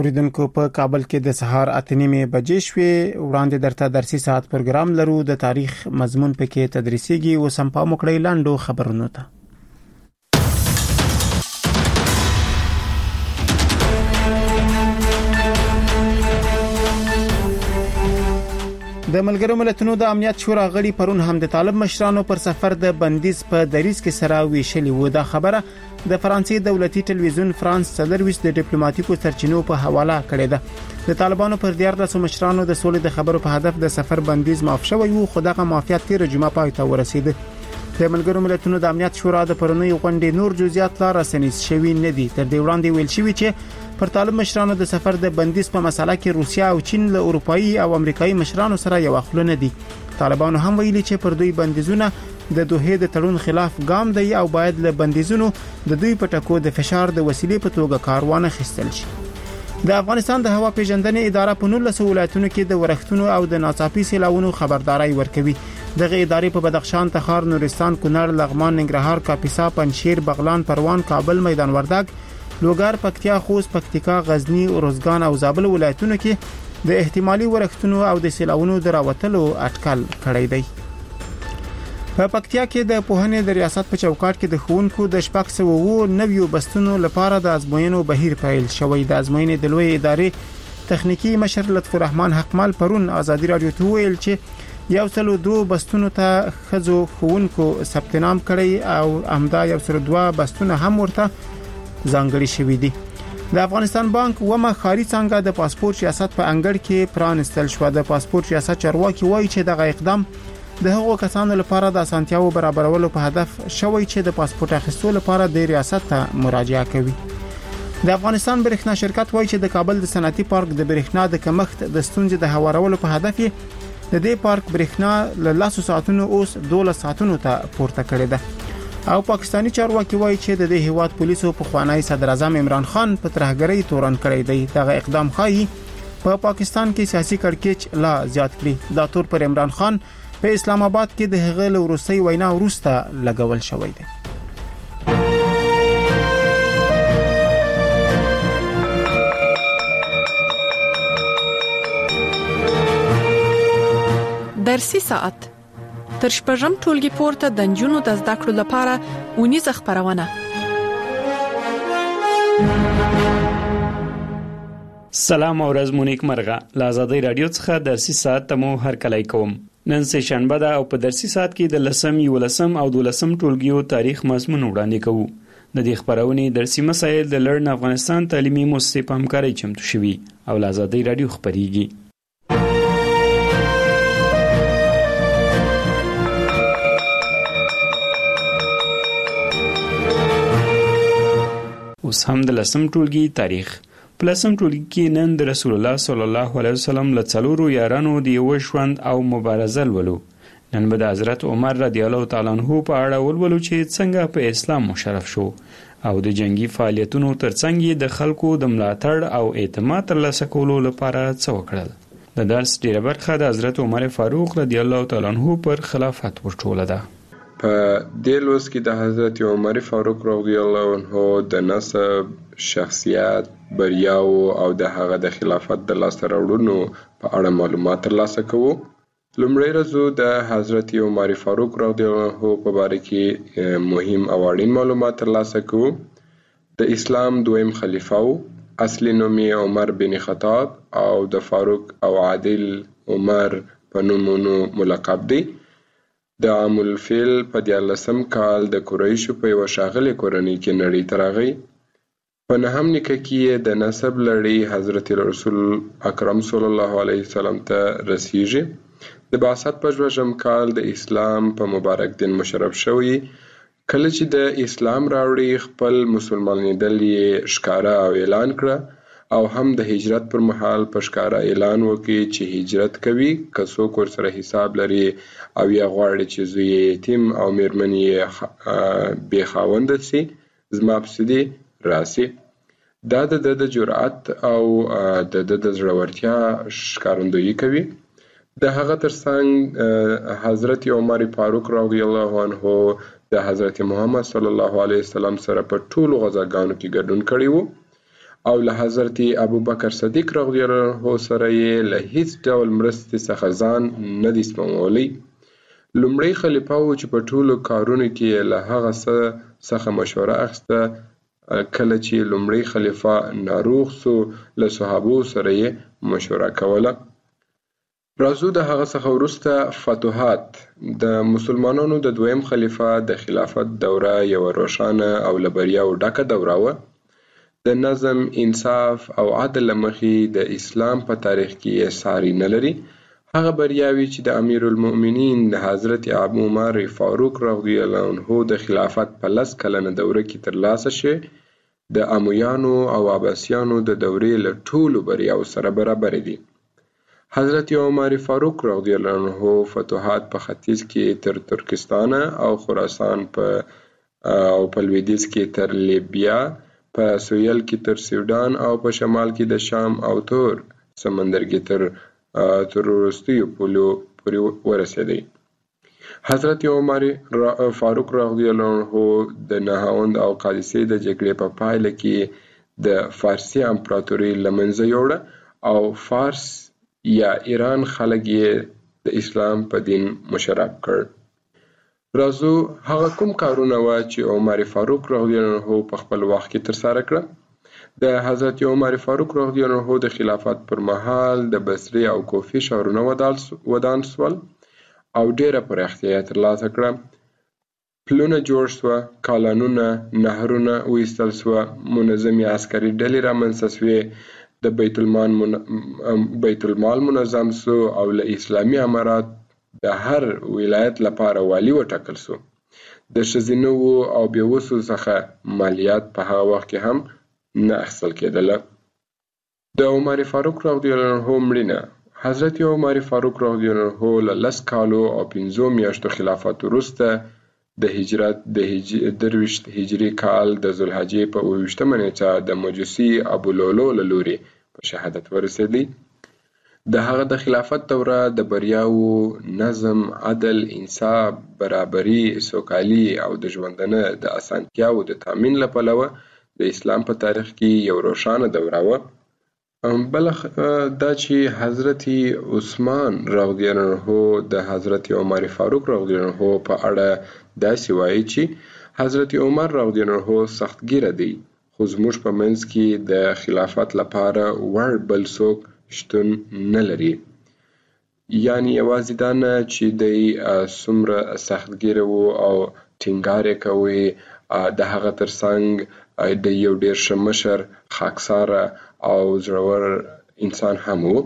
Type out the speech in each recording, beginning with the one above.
اوریدونکو په کابل کې د سهار 8:30 بجې شوې. وړاندې درته درسي ساعت پروګرام لرو. د تاریخ مضمون پکې تدریسيږي او سم پام وکړئ لاندو خبرونو ته. د ملګرو ملتونو د امنیت شورا غړي پرون هم د طالب مشرانو پر سفر د بندیز په دریځ کې سره ویشلې و. دا خبره د فرانسې دولتي ټلویزیون فرانس 24 د ډیپلوماټیکو سرچینو په حواله کړې ده. د طالبانو پر 14 مشرانو د سولې د خبرو په هدف د سفر بندیز معاف شوی و، خو دغه معافیت تیر جمعه پای ته ورسید. د ملګرو ملتونو د امنیت شورا د پرونی غونډې نور جزئیات لا رسنیز شوی نه دي. تر دې وړاندې ویل شوی چې پر طالب مشرانو د سفر د بندیز په مسله کې روسیا او چین له اروپایي او امریکایي مشرانو سره یو خلونه دي. طالبانو هم ویلي چې پر دوی بندیزونه د دوه د تړون خلاف ګام دی او باید له بندیزونو د دوی په ټکو د فشار د وسیلې په توګه کاروانه خستل شي. د افغانستان د هوا پیژندنې اداره په 19 ولایتونو کې د ورښتونو او د ناڅاپي سیلاونو خبرداري ورکوي. دغه ادارې په بدخشان، تخار، نورستان، کونړ، لغمان، ننګرهار، کاپیسا، پنجشیر، بغلان، پروان، کابل، میدان وردګ، لوګر، پکتیا، خوست، پکتیکا، غزنی، اروزګان او زابل ولایتونو کې د احتمالي ورښتونو او د سیلاونو دراوتلو اټکل کړی دی. په پکتیا کې د پوهنې د ریاست په چوکاټ کې د ښوونکو د 609 بستونو لپاره د ازموینو بهیر پیل شوی. د ازموینې د لوی ادارې تخنیکی مشر لطف الرحمن حقمل پرون ازادي رادیو ته ویل چې 102 بستونو ته خزو ښوونکو ثبت نام کړی او همدا 102 بستونه هم ورته ځانګړي شوی دي. د افغانستان بانک ومه خاري څنګه د پاسپورت ریاست په انګړ کې پرانستل شو. د پاسپورت ریاست چارواکي وایي چې دغه اقدام د هغو کسانو لپاره د اسانتیاو برابرولو په هدف شوی چې د پاسپورت اخیستلو لپاره د ریاست ته مراجعه کوي. د افغانستان برېښنا شرکت وایي چې د کابل د صنعتي پارک د برېښنا د کمښت د ستونزې د هوارولو په هدف د دې پارک برېښنا له 10 ساعتونو اوس 12 ساعتونو ته پورته کړې ده. او پاکستانی چارواکي وایي چې د دې هیواد پولیسو په خوانی صدر اعظم عمران خان په ترهګرۍ تورن کړی دی. دغه اقدام ښایي په پاکستان کې سیاسي کړکېچ لا زیات کړي. دا تور پر عمران خان په اسلام آباد کې د هغه له روسي وینا وروسته لګول شوی دی. درسي ساعت تر شپږم ټولګي پورته د نجونو د زده کړو لپاره ونیزه خبرونه. سلام او ورځ مونږ مرغه لازادي رادیو څخه درسي ساعت ته مو هر کله کوم. نن سه شنبه ده او په درسي ساعت کې د 10 او 12 ټولګیو تاریخ مضمون وړاندې کوو. د دې خبرونې درسي مسایل د لرن افغانستان تعلیمي مؤسسې په همکارۍ چمتو شوي او لازادي رادیو خبريږي. اوس هم د 10 ټولګي تاریخ. پلسم ټولګي کې نن د رسول الله صلی الله علیه وسلم له څلورو یارانو د یو ژوند او مبارزه ولولو. نن به د حضرت عمر رضی الله تعالی عنہ په اړه ولولو چې څنګه په اسلام مشرف شو او د جنگي فعالیتونو ترڅنګ د خلکو د ملاتړ او اعتماد ترلاسه کولو لپاره څه وکړل. د درس ډیره برخه د حضرت عمر فاروق رضی الله تعالی عنہ پر خلافت ورټوله ده. په دې لوست کې د حضرت عمر فاروق رضی الله عنه د نسب، شخصیت، بریاو او د هغه د خلافت د لاسته راوړنو په اړه معلومات ترلاسه کوو. لومړی رزو د حضرت عمر فاروق رضی الله عنه په باره کې مهم او اړین معلومات ترلاسه کوو. د اسلام دویم خلیفہ اصلي نوم یې عمر بن خطاب او د فاروق او عادل عمر په نومونو ملقب دی. د عام الفیل په 14 کال د قریشو په یو شاغلي کورنۍ کې نړۍ ته راغی. په نهم نیکه کې د نسب لړۍ حضرت رسول اکرم صلی الله علیه وسلم ته رسیږي. د بعثت په 2 کال د اسلام په مبارک دین مشرف شوی. کله چې د اسلام راوړي خپل مسلمانېدل یې ښکاره او اعلان کړه او هم د هجرت پر مهال په ښکاره اعلان وکړي چې هجرت کوي که څوک ورسره حساب لري او یا غواړي چې زوی یتیم او میرمن یې بې خاونده سي زما پسې دي راسي. دا د جرأت او د زړورتیا ښکارندویي کوي. د هغه ترڅنګ حضرت عمر فاروق رضی الله عنه د حضرت محمد صلی الله علیه وسلم سره په ټولو غزاګانو کې ګډون کړی وو او له حضرت ابوبکر صدیق رضی الله عنه سره یې له هیڅ ډول مرستې څخه ځان نه دی سپمولی. لومړی خلیفه و چې په ټولو کارونو کې له هغه څخه مشوره اخیسته. کله چې لومړی خلیفه ناروغ سو له صحابو سره یې مشوره کوله. راځو د هغه څخه وروسته فتوحات. د مسلمانانو د دویم خلیفه د خلافت دوره یو روښانه او له بریاوو ډکه دوره وه. د نظم، انصاف او عدل له مخې د اسلام په تاریخ کې یې ساری نه لري. هغه بریاوې چې د امیر المؤمنین د حضرت ابو عمر فاروق رضی الله عنه د خلافت په 10 کلنه دوره کې ترلاسه شوې د امویانو او عباسیانو د دورې له ټولو بریاوو سره برابر دي. حضرت عمر فاروق رضی الله عنه فتوحات په ختیځ کې تر ترکستان او خراسان او په لویدیځ کې تر لیبیا، په سویل کې تر سوډان او په شمال کې د شام او تور سمندر کې تر وروستیو پولو پورې ورسېدی. حضرت عمر فاروق رضی الله عنه د نهاوند او قادسیې د جګړې په پایله کې د فارسي امپراتورۍ له منځه یوړه او فارس یا ایران خلک یې د اسلام په دین مشرف کړ. راځو هغه کوم کارونه وه چې عمر فاروق رضی الله عنه په خپل وخت کې ترسره کړه. د حضرت عمر فاروق رضی الله عنه د خلافت پر مهال د بصرې او کوفې ښارونه ودان سول او ډیره پراختیا یې ترلاسه کړه. پلونه جوړ سوه، کالانونه، نهرونه وایستل سوه، منظمې عسکري ډلې رامنځته سوې، د بیت المال منظم سو او له اسلامي امارات د هر ولایت لپاره والی وټاکل سو. د ښځینه او بېوسو څخه مالیات په هغه وخت کې هم نه اخیستل کېدله. د عمر فاروق رضی الله عنه مړینه. حضرت عمر فاروق رضی الله عنه له 10 کالو او 5 میاشتو خلافت وروسته د هجرت د 23 هجري کال د ذوالحجې په 28مه نیټه د مجوسي ابولولو له لوري په شهادت ورسېدی. د هغه د خلافت دوره د بریاوو، نظم، عدل، انصاف، برابري، سوکالي او د ژوندانه د اسانتیاوو د تامین له پلوه د اسلام په تاریخ کې یو روښانه دوره وه. بل دا چې حضرت عثمان رضی الله عنه د حضرت عمر فاروق رضی الله عنه په اړه داسې وایي چې حضرت عمر رضی الله عنه سختګیره دی، خو زموږ په منځ کې د خلافت لپاره وړ بل څوک شتون نه لري. یعنی یوازې دا نه چې دی څومره سختګیره و او ټینګار یې کوي، د هغه ترڅنګ د یو ډیر ښه مشر، خاکساره او زړور انسان هم و.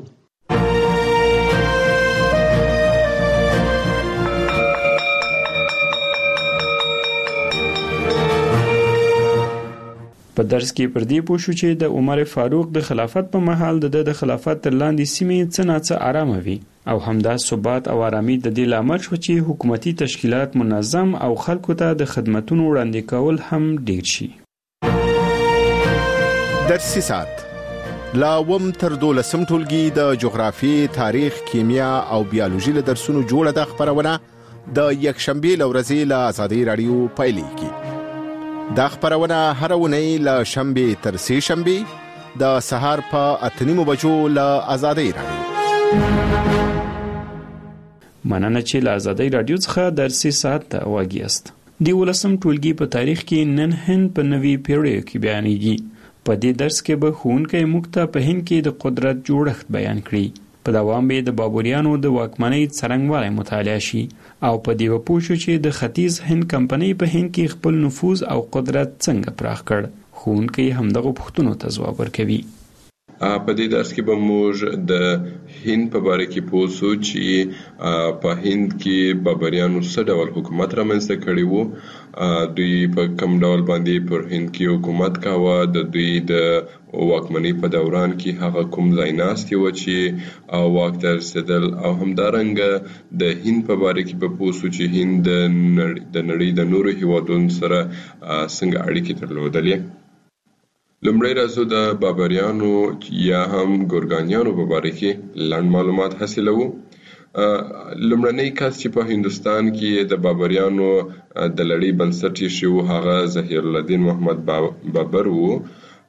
په درس کې پر دې پوه شو چې د عمر فاروق د خلافت په مهال د خلافت تر لاندې سیمې څه ناڅه آرامه وي او همدا ثبات او آرامي د دې لامل شو چې حکومتي تشکیلات منظم او خلکو ته د خدمتونو وړاندې کول هم ډیر شي. درسي ساعت لا وم تر 12 ټولګي د جغرافي، تاریخ، کیمیا او بیولوژي له درسونو جوړه د خبرونه د یکشنبه لورځي له آزادۍ رادیو پایلې دا خبرونه هر ونې له شنبه تر سه شنبه د سهار په 8:30 بجو له آزادۍ رادیو. مننه چې له آزادۍ رادیو څخه درسي ساعت ته واګیاست. دی 12 ټولګي په تاریخ کې نن هند په نوي پیړۍ کې بیانېږي. په دې درس کې به ښوونکی موږ ته په هند کې د قدرت جوړښت بیان کړي. په دوام به د بابریانو د واکمنۍ څرنګوالی مطالعه شي او په دې به پوه شو چې د ختیځ هند کمپنۍ په هند کې خپل نفوذ او قدرت څنګه پراخ کړ. ښوونکی همدغه پوښتنو ته ځواب ورکوي. په دې درس کې به موږ د هند په باره کې پوه شو چې په هند کې بابریانو څه ډول حکومت رامنځته کړی وو، دوی په کوم ډول باندې پر هند کې حکومت کاوه، د دوی د واکمنۍ په دوران کې هغه کوم ځای ناستي و چې واک ته رسېدل، او همدارنګه د هند په باره کې به پوه شو چې هند د نړۍ د نورو هیوادونو سره څنګه اړیکې درلودلې. لومړی راځو د بابریانو یا هم ګورګانیانو په باره کې لنډ معلومات حاصلوو. لومړنی کس چې په هندوستان کې د بابریانو د لړۍ بنسټ ایښی و هغه ظهیر الدین محمد بابر و.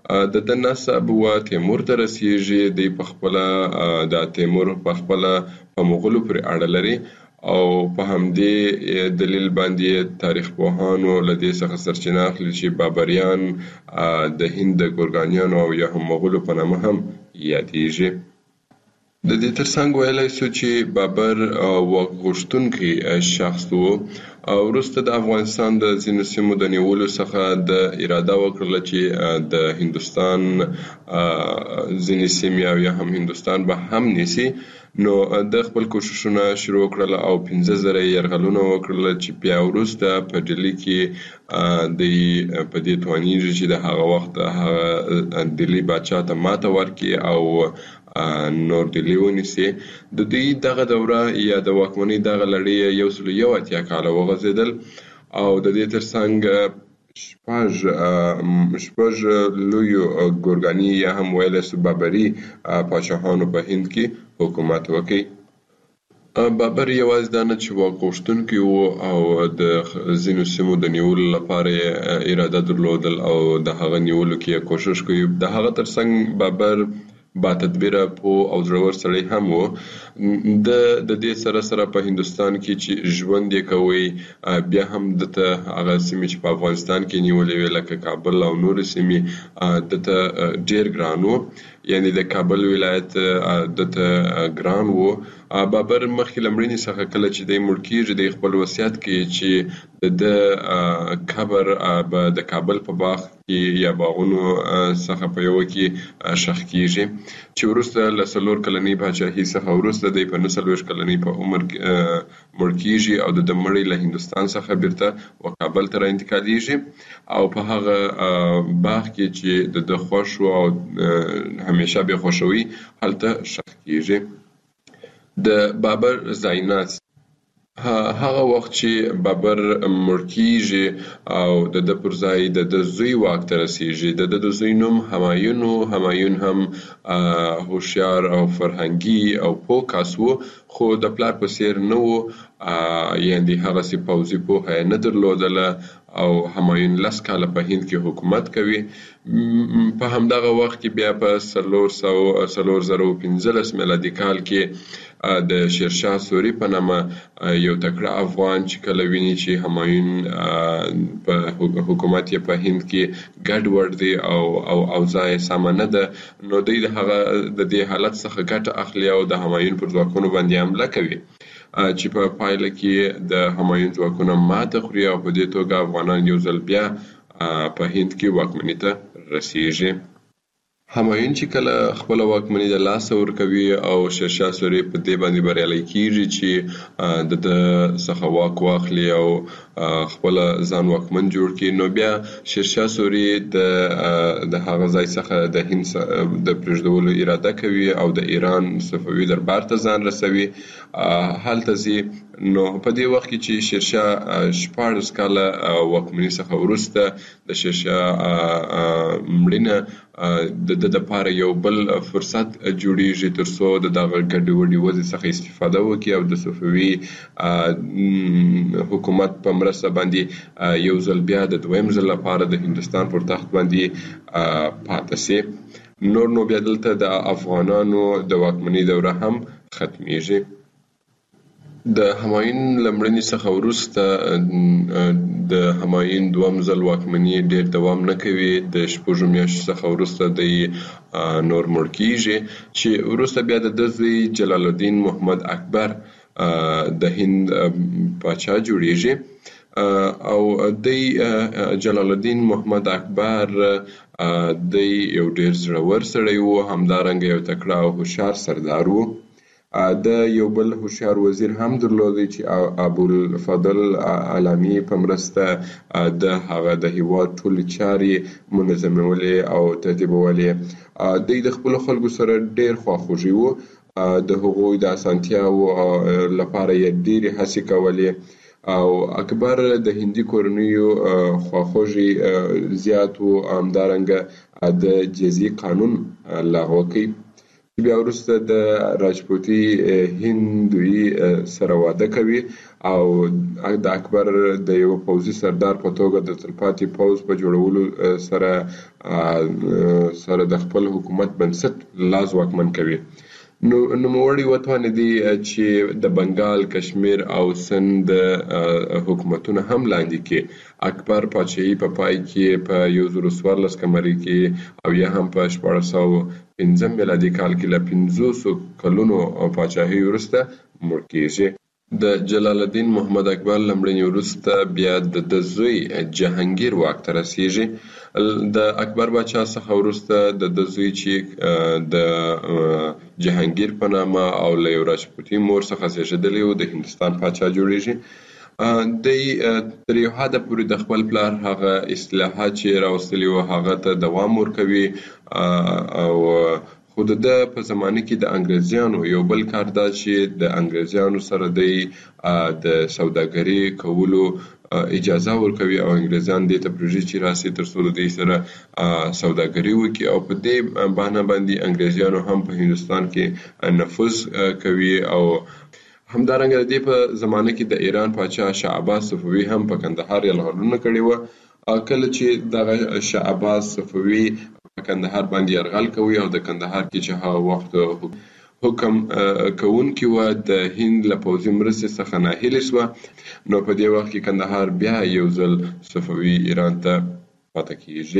د نسب و تیمور ته رسیږي. دی په خپل د تیمور په خپل په مغولو پورې اړه لري او په همدې دلیل باندې تاریخ پوهانو له دې څخه سرچینه اخلي چې بابریان د هند د ګورګانیانو او یا هم مغولو په نامه هم یادېږي. د دې ترڅنګ ویلای شو چې بابر واک غوښتونکی شخص و. وروسته د افغانستان د ځینو سیمو د نیولو څخه د اراده وکړله چې د هندوستان ځینې سیمې او یا هم هندوستان به هم نیسي. نو د خپل کوششونه شروع کړل او 15,000 یرغلونه وکړل چې بیا وروسته په ډیلي کې د په دې توانیږي چې د هغه وخت هغه ډیلي بادشاه ته ماته ورکړي او نور ډیلي ونیسي. د دې دغه دوره یا د واکمنۍ دغه لړۍ 180 کاله وغځېدل او د دې ترڅنګ شپږ لویو ګورګاني یا هم ویلی سو بابري پاچاهانو په هند کې حکومت وکړي. بابر یوازې دا نه چې واک غوښتونکی و او د ځینو سیمو د نیولو لپاره اراده درلودل او د هغه نیولو کې کوشش کوي. د هغه ترڅنګ بابر با تدبیره پوه او زړور سړی هم و. د دې سره په هندوستان کې چې ژوند یې کوي بیا هم دته هغه سیمې چې په افغانستان کې نیولې وې لکه کابل او نورې سیمې دته ډېر ګران و. یعنی د کابل ولایت دته ګران و. بابر مخکې له مړینې څخه کله چې دی مړ کېږي د خپل وصیت کې چې د قبر به د کابل په باغ کې یا باغونو څخه په یوه کې ښخ کېږي چې وروسته له 4 کلنۍ پاچاهۍ څخه وروسته دی په 49 کلنۍ په عمر مړ کېږي او د مړی له هندوستان څخه بیرته کابل ته راانتقالېږي او په هغه باغ کې چې د خوښ و او همیشه به خوشوي هلته ښخ کېږي. د بابر ځایناست هغه وخت چې بابر مړ کېږي او د پر ځای د زوی واک ته رسېږي. د زوی نوم همایون و. همایون هم هوښیار او فرهنګي او پوه کس و خو د پلار په څېر نه و. یعنې هغسې پوځي پوهه یې نه درلودله او همایون 10 کاله په هند کې حکومت کوي. په همدغه وخت کې بیا په 415 میلادي کال کې د شیرشاه سوري په نامه یو تکړه افغان چې کله ویني چې همایون په حکومت یې په هند کې ګډوډ دی او اوضاع یې سمه نه ده نو دوی د هغه د دې حالت څخه ګټه اخلي او د همایون پر ځواکونو باندې حمله کوي چې په پایله کې د همایون ځواکونه ماته خوري او په دې توګه افغانان یو ځل بیا په هند کې واکمنۍ ته رسیږي. همایون چې کله خپل واکمنۍ د لاسه ورکوي او شیرشاه سوري په دې باندې بریالی کېږي چې د څخه واک واخلي او خپل ځان واکمن جوړ کړي نو بیا شیرشاه سوري د هغه ځای څخه د هند د پرېږدولو اراده کوي او د ایران صفوي دربار ته ځان رسوي. هلته ځي نو په دې وخت کې چې شیرشاه 14 کاله واکمنۍ څخه وروسته د شیرشاه مړینه د دپاره یو بل فرصت جوړیږي ترڅو د دغه ګډوډې وضع څخه استفاده وکړي او د صفوي حکومت په مرسته باندې یو ځل بیا د دویم ځل لپاره د هندوستان پر تخت باندې پاتې سي. نور نو بیا دلته د افغانانو د واکمنۍ دوره هم ختمیږي. د همایون له مړینې څخه وروسته د همایون دویم ځل واکمني ډېر دوام نه کوي. د 6 میاشتو څخه وروسته دی نور مړ کېږي چې وروسته بیا د زوی جلال الدین محمد اکبر د هند پاچا جوړیږي او دی جلال الدین محمد اکبر دی یو ډېر زړور سړی و. همدارنګه یو تکړه او هوښیار سردار و. د یو بل هوښیار وزیر هم درلودی چې ابوالفضل علامي په مرسته د هغه د هیواد ټولې چارې منظمولې او ترتیبولې. دوی د خپلو خلکو سره ډېر خواخوږي و. د هغوی د اسانتیاوو لپاره یې ډېرې هڅې کولې او اکبر د هندي کورنیو خواخوږي زیات و. همدارنګه د جزیې قانون لغوه کوي بیا وروسته د راجپوتي هندوی سره واده کوي او د اکبر د یو پوځي سردار په توګه د تلپاتې پوځ په جوړولو سره د خپل حکومت بنسټ لاس واکمن کوي. نوموړي وتوانېدي چې د بنګال، کشمیر او سند حکومتونه هم لاندې کړي. اکبر پاچاهي په پای کې په 1014 قمري کې او یا هم په 1405 میلادي کال کې له 500 کلونو پاچاهي وروسته مړ کېږي. د جلال الدین محمد اکبر لمړني وروسته بیا د زوی جهانگیر واک ته رسیږي. د اکبر باچا څخه وروسته د زوی چې د جهانگیر په نامه او له یو راجپوتي مور څخه زیږېدلی و د هندوستان پاچا جوړیږي. دی تر یو حده پورې د خپل پلار هغه اصلاحات چې راوستلي و هغه ته دوام ورکوي او خو د په زمانه کې د انګریزیانو یو بل کار دا چې د انګریزیانو سره د سوداګري کولو اجازه ورکوي او انګریزان دې ته پروژې چې راسي تر څو د دې سره سوداګري وکړي او په دې بهانه باندې انګریزیانو هم په هندوستان کې نفوذ کوي. او همدارنګه د دې په زمانه کې د ایران پاچا شاه عباس صفوي هم په کندهار یرغلونه کړي و. کله چې دغه شاه عباس صفوي کندهار باندې یرغل کوي او د کندهار کې چې هغه وخت حکم کوونکی و د هند له پوځي مرستې څخه ناهیلې شوه، نو په دې وخت کې کندهار بیا یو ځل صفوي ایران ته پاتې کېږي.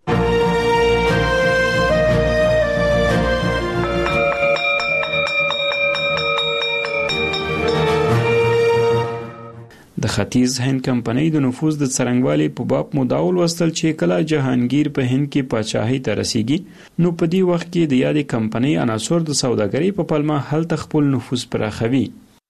د ختیځ هند کمپنۍ د نفوذ د څرنګوالي په باب مداول وستل چې کله جهانگیر په هند کې پاچاهۍ ته رسیږي نو په دې وخت کې د یادې کمپنۍ عناصر د سوداګرۍ په پلمه هلته خپل نفوذ پراخوي.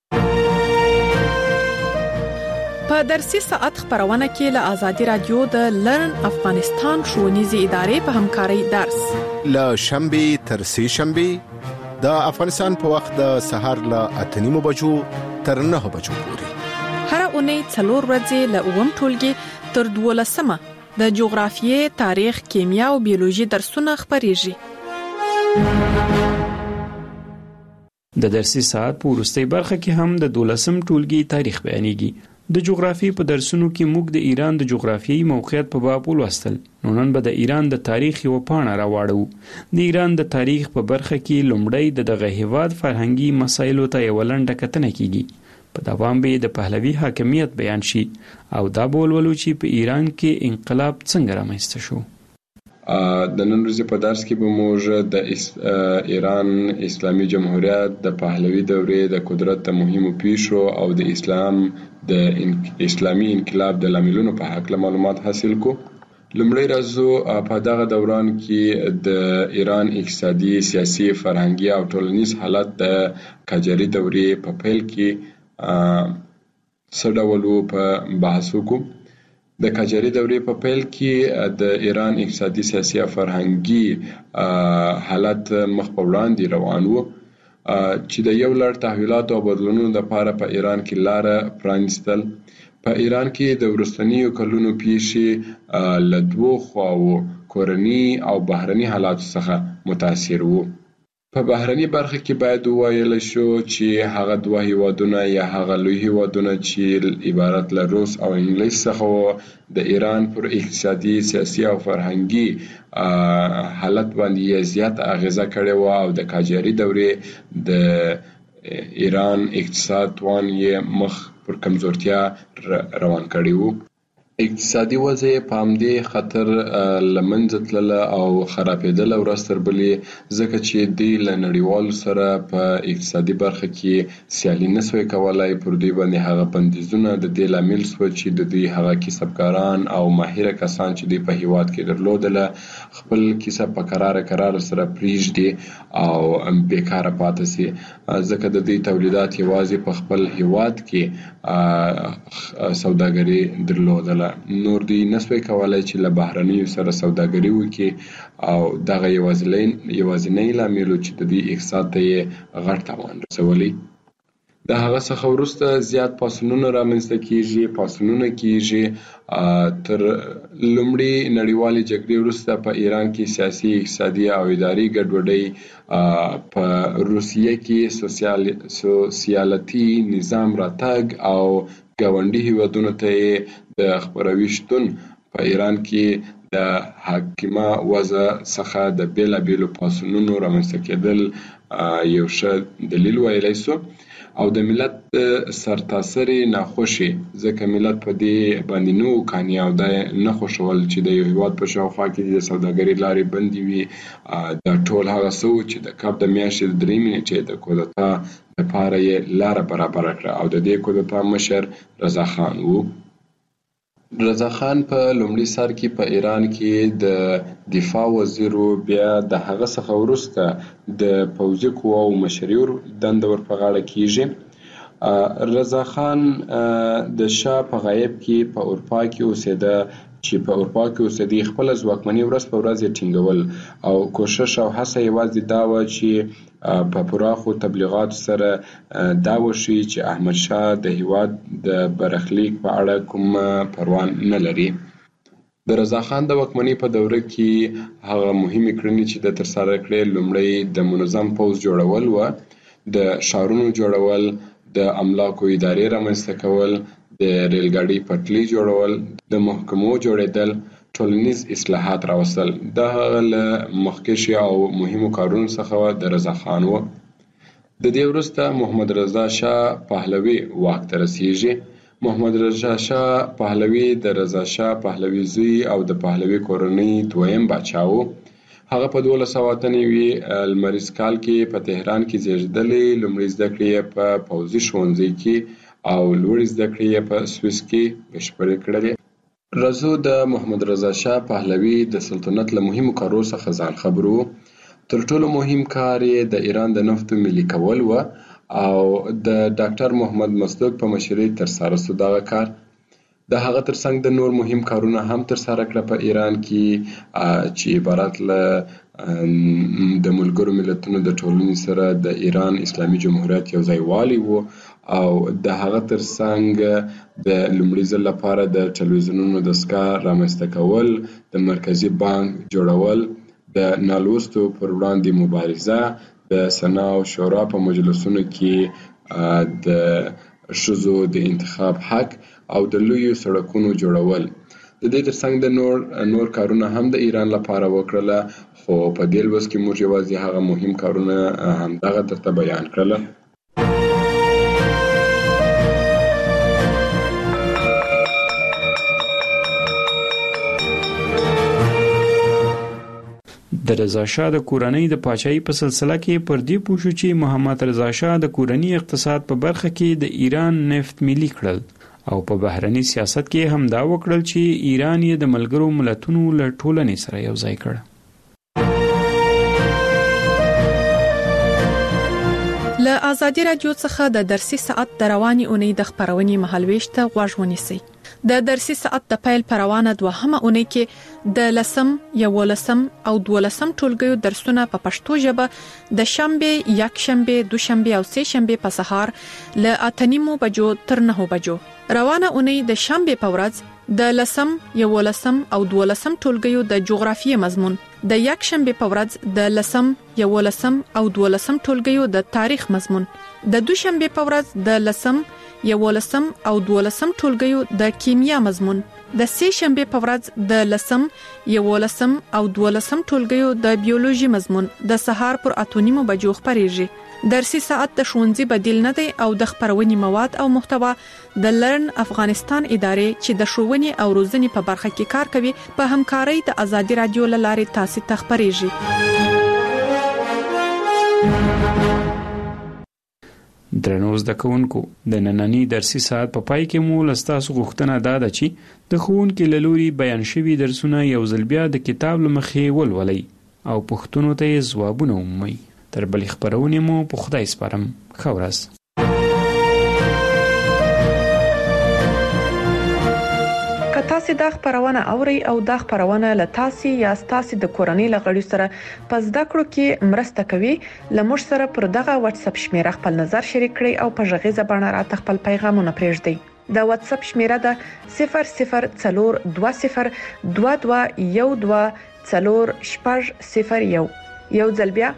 په درسي ساعت خبرونه کې له آزادي رادیو د لرن افغانستان ښوونیزې ادارې په همکارۍ درس له شنبه تر سه شنبه د افغانستان په وخت د سهار له 8:30 بجو تر 9 بجو پورې هر اونۍ 4 ورځې له 9 ټولګي تر 12 د جغرافیې، تاریخ، کیمیا او بیولوژي درسونه خبريږي. د درسي ساعت په وروستۍ برخه کې هم د 12 ټولګي تاریخ بیانېږي. د جغرافیې په درسونو کې موږ د ایران د جغرافیایي موقعیت په باب ولوستل. نن به د ایران د تاریخ یو پاڼه راوړو. د ایران د تاریخ په برخه کې لومړی دغه هیواد فرهنګي مسایلو ته یو لنډه کتنه کیږي. په دوام به د پهلوي حاکمیت بیان شي او دا بولولو چې په ایران کې انقلاب څنګه رامنځته شو. د نن ورځې په درس کې به موږ د ایران اسلامي جمهوریت د پهلوي دورې د قدرت د مهمو پیښو او د اسلامي انقلاب د لاملونو په اړه معلومات حاصل کو. لومړی راځو په دغه دوران کې د ایران اقتصادي، سیاسي، فرهنګي او ټولنیز حالت د قاجاري دورې په پیل کې څه ډول په بحث وکړو. د قاجاري دورې په پیل کې د ایران اقتصادي، سیاسي او فرهنګي حالت مخ په وړاندې روان و چې د یو لړ تحولاتو او بدلونونو لپاره په ایران کې لاره پرانیستل. په ایران کې د وروستنیو کلونو پیښې له دوو خواو کورني او بهرني حالاتو څخه متاثر وو. په بهرني برخه کې باید وویل شو چې هغه دوه هیوادونه یا هغه لوی هیوادونه چې عبارت له روس او انګلیس څخه د ایران پر اقتصادي، سیاسي او فرهنګي حالت باندې زیات اغیزه کړې و او د قاجاري دورې د ایران اقتصاد توان یې مخ پر کمزورتیا روان کړی وو. اقتصادي وضع په همدې خطر لمنځه تلله او خرابېدله ورځ تر بلې، ځکه چې دوی له نړیوالو سره په اقتصادي برخه کې سیالي نسوی کولای. پر دوی باندې هغه بندیزونه د دې لامل شو چې د دوی هغه کسبګاران او ماهره کسان چې دوی په هیواد کې درلودله خپل کسب په قرار سره پریږدي او بیکاره پاتې شي، ځکه د دوی تولیدات یوازې په خپل هیواد کې سوداګري درلودله. نور دوی نسوی کولای چې له بهرنیو سره سوداګري وکړي او دغه یوازینی لامل چې د دوی اقتصاد ته یې غټ تاوان رسولی. د هغه څخه وروسته زیات پاڅونونه رامنځته کیږي تر لومړۍ نړیوالې جګړې وروسته په ایران کې سیاسي، اقتصادي او اداري ګډوډۍ، په روسیه کې سوسیالتي نظام راتګ او ګاونډي هیوادونو ته د خپروي شتون په ایران کې د حاکمه وضع څخه د بیلابیلو پاڅونونو رامنځته کېدل یو ښه دلیل ویلی سو، او د ملت سرتاسري ناخوشي، ځکه ملت په دې باندې نو کاني او د نه خوشول چې د یو هیواد په شاوخوا کې د سوداګرۍ لارې بندې وي. دا ټول هغه څه و چې د کب د میاشتې د 3 نیټې د کودتا لپاره یې لاره برابره کړه، او د دې کودتا مشر رضا خان و. رضا خان په لومړي سر کې په ایران کې د دفاع وزیر و، بیا د هغه څخه وروسته د پوځي قواو مشري دنده ور په غاړه کیږي. رضا خان د شاه په غایب کې په اروپا کې اوسېده، چې په اروپا کې اوسېدی خپل ځواکمني ورځ په ورځ ټینګول، او کوشش او هڅه یوازې دا و چې په پراخو تبلیغاتو سره دا وشي چې احمد شاه د هیواد د برخلیک په اړه کوم پروا نه لري. د رضا خان د واکمنۍ په دوره کې هغه مهمې کړنې چې د ترسره کړې، لومړی د منظم پوځ جوړول و، د ښارونو جوړول، د املاکو ادارې رامنځته کول، د ریلګاډي پټلۍ جوړول، د محکمو جوړېدل، ټولنیز اصلاحات راوستل. دا هغه له مخکښو او مهمو کارونو څخه د رضا خان و. د دې وروسته محمد رضا شاه پهلوي واک ته رسیږي. محمد رضا شاه پهلوي د رضا شاه پهلوي زوی او د پهلوي کورنۍ دویم باچا و. هغه په 1298 لمریز کال کې په تهران کې زیږېدلی. لومړۍ زده کړې یې په پوځي ښوونځي کې او لوړې زده کړې یې په سویس کې بشپړې کړلې. رضا د محمد رضا شاه پهلوي د سلطنت له مهمو کارو څخه ځان خبر و. تر ټولو مهم کار یې د ایران د نفتو ملي کول و، او د ډاکټر محمد مصدق په مشرۍ ترسره سو دغه کار. د هغه ترڅنګ د نور مهم کارونه هم ترسره کړه په ایران کې، چې عبارت له د ملګرو ملتونو د ټولنې سره د ایران اسلامي جمهوریت یو ځای والی و، او د هغه ترڅنګ د لومړي ځل لپاره د ټلویزیونونو دستګاه رامنځته کول، د مرکزي بانک جوړول، د نالوستو پر وړاندې مبارزه، د سنا او شورا په مجلسونو کې د ښځو د انتخاب حق، او د لویو سړکونو جوړول. د دې ترڅنګ د نور کارونه هم د ایران لپاره وکړله، خو په دې لوست کې موږ یوازې هغه مهم کارونه همدغه درته بیان کړله. د رضا شاه د کورنۍ د پاچاهۍ په سلسله کې پر دې پوه شو چې محمد رضا شاه د کورنۍ اقتصاد په برخه کې د ایران نفت ملي کړل، او په بهرني سیاست کې هم دا وکړل چې ایران یې د ملګرو ملتونو له ټولنې سره یو ځای کړ. له آزادي رادیو څخه د درسي ساعت د رواني اونۍ د خبرونې مهالويش ته غوږ ونیسئ. د درسي ساعت د پیل پروانه دوهمه اونۍ کې د 10 11 او 12 ټولګیو درسونه په پښتو ژبه د شنبه، یکشنبه، دوشنبه او سه شنبه په سهار له 8:30 بجو تر 9 بجو. روانه اونۍ د شنبه په ورځ د 10 11 او 12 ټولګیو د جغرافیې مضمون، د یکشنبه په ورځ د 10 11 او 12 ټولګیو د تاریخ مضمون، د دوشنبه په ورځ د 10 11 او 12 ټولګیو د کیمیا مضمون، د سه شنبه په ورځ د 10 11 او 12 ټولګیو د بیولوژي مضمون د سهار پر 8:30 بجو خبريږي. درسي ساعت د ښوونځي بدیل نه دی، او د خبرونې مواد او محتوا د لرن افغانستان ادارې چې د ښوونې او روزنې په برخه کې کار کوي په همکارۍ د آزادي رادیو لارې تاسو ته خبريږي. درنو زده کوونکو، د نننی درسي ساعت په پای کې مو لستاسو غوښتنه دا ده چې د ښوونکي له لوري بیان شوي درسونه یو ځل بیا د کتاب له مخې ولولئ او پوښتنو ته یې ځوابونه ومومئ. تر بلې خبرونې مو په خدای سپارم. ښه ورځ. که کتاسي د خبرونه اوري او د خبرونه لتاسي یا ستاسي د کورنۍ لغړی سره پس د کړو کې مرسته کوي لمر سره پر دغه واتس اپ شمیره خپل نظر شریک کړئ او په ژغې زبانه راته خپل پیغامونه پرېږدئ د واتس اپ شمیره د 002012124001 یو ځل بیا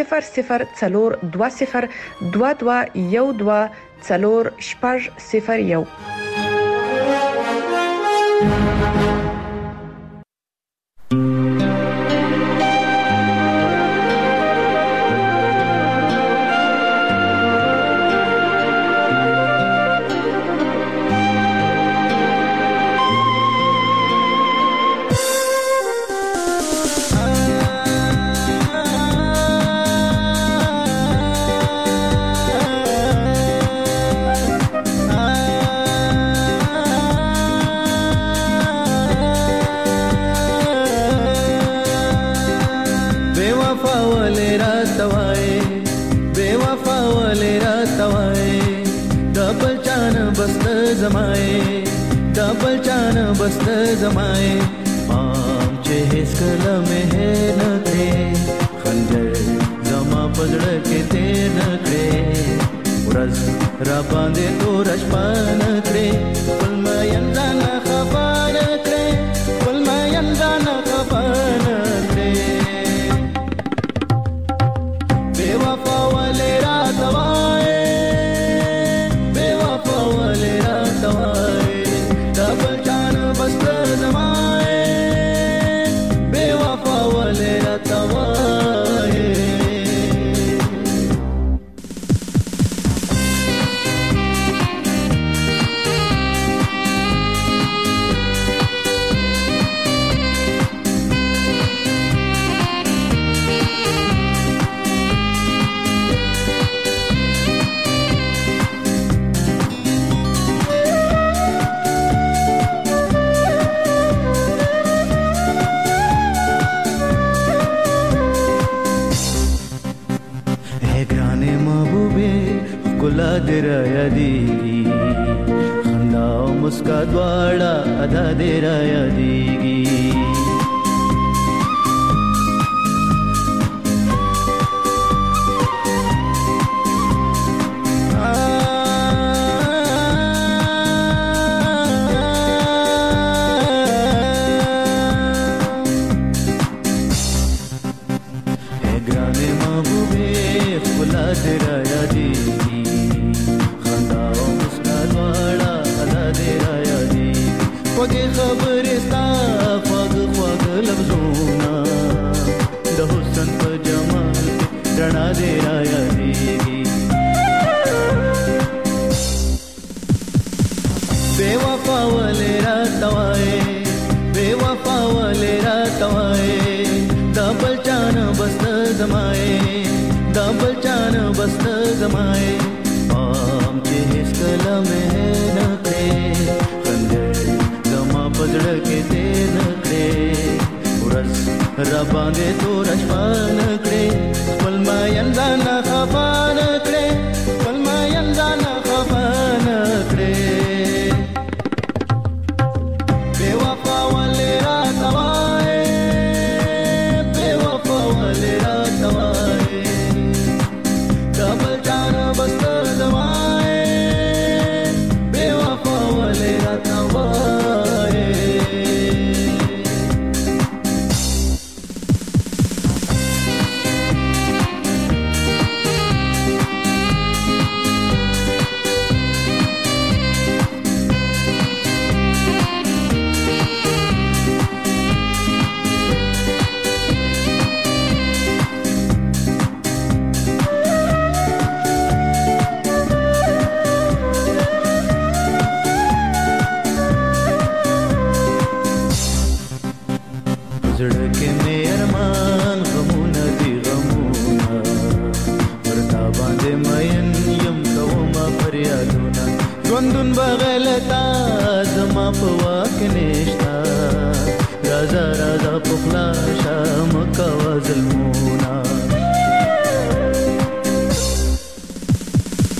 002012124001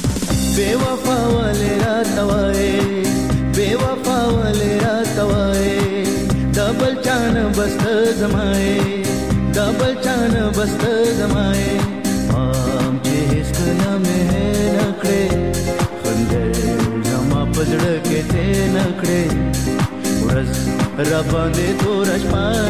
बेवफा वाले रात वाए زمای دا بلچان بست زمای مام چې هیڅ کله مې نکړې خندې زما پزړه کې ته نکړې ورځ را باندې تور شپه